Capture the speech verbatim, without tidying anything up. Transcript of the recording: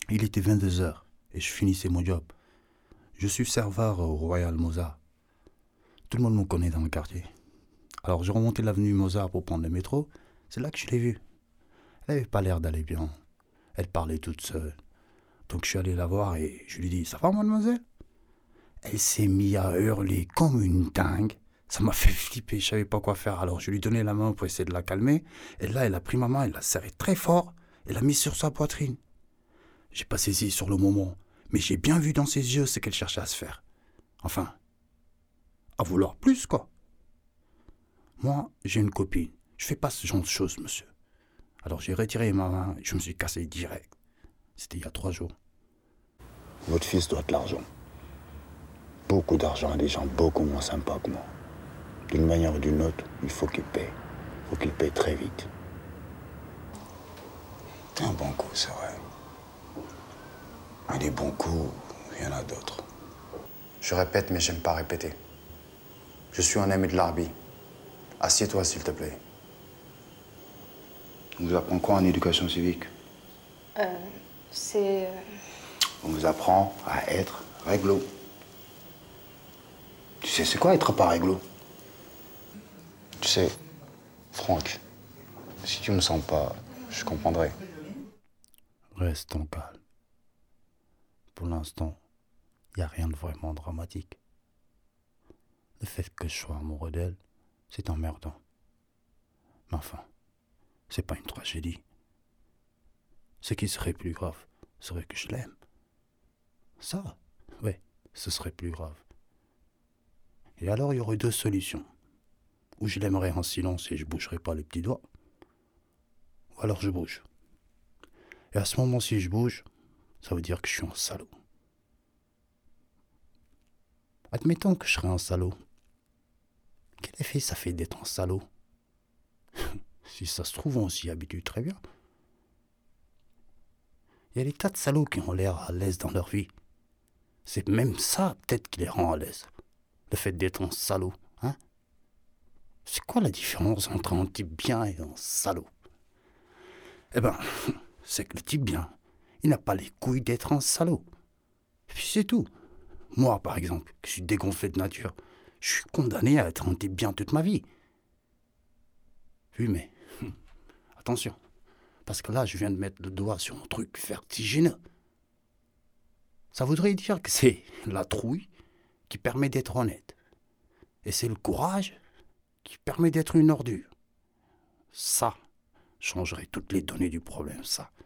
Il était vingt-deux heures et je finissais mon job. Je suis serveur au Royal Mozart. Tout le monde me connaît dans le quartier. Alors j'ai remonté l'avenue Mozart pour prendre le métro. C'est là que je l'ai vue. Elle avait pas l'air d'aller bien. Elle parlait toute seule. Donc je suis allé la voir et je lui ai dit « Ça va, mademoiselle ?» Elle s'est mise à hurler comme une dingue. Ça m'a fait flipper, je savais pas quoi faire. Alors je lui ai donné la main pour essayer de la calmer. Et là, elle a pris ma main, elle l'a serrée très fort. Elle l'a mise sur sa poitrine. J'ai pas saisi sur le moment, mais j'ai bien vu dans ses yeux ce qu'elle cherchait à se faire. Enfin, à vouloir plus, quoi. Moi, j'ai une copine. Je fais pas ce genre de choses, monsieur. Alors j'ai retiré ma main et je me suis cassé direct. C'était il y a trois jours. Votre fils doit de l'argent. Beaucoup d'argent à des gens beaucoup moins sympas que moi. D'une manière ou d'une autre, il faut qu'il paye. Il faut qu'il paye très vite. C'est un bon coup, c'est vrai. Mais des bons coups, il y en a d'autres. Je répète, mais j'aime pas répéter. Je suis un ami de l'Arbi. Assieds-toi, s'il te plaît. On vous apprend quoi en éducation civique? Euh, c'est... euh, On vous apprend à être réglo. Tu sais, c'est quoi être pas réglo? Tu sais, Franck, si tu me sens pas, je comprendrai. Restons calmes. Pour l'instant, il n'y a rien de vraiment dramatique. Le fait que je sois amoureux d'elle, c'est emmerdant. Mais enfin, c'est pas une tragédie. Ce qui serait plus grave serait que je l'aime. Ça, ouais, ce serait plus grave. Et alors, il y aurait deux solutions. Ou je l'aimerais en silence et je bougerais pas les petits doigts. Ou alors je bouge. Et à ce moment, si je bouge, ça veut dire que je suis un salaud. Admettons que je serais un salaud. Quel effet ça fait d'être un salaud? Si ça se trouve, on s'y habitue très bien. Il y a des tas de salauds qui ont l'air à l'aise dans leur vie. C'est même ça, peut-être, qui les rend à l'aise. Le fait d'être un salaud, hein? C'est quoi la différence entre un type bien et un salaud? Eh ben, c'est que le type bien, il n'a pas les couilles d'être un salaud. Et puis c'est tout. Moi, par exemple, qui suis dégonflé de nature, je suis condamné à être un type bien toute ma vie. Oui, mais attention, parce que là, je viens de mettre le doigt sur un truc vertigineux. Ça voudrait dire que c'est la trouille qui permet d'être honnête. Et c'est le courage qui permet d'être une ordure. Ça changerait toutes les données du problème, ça.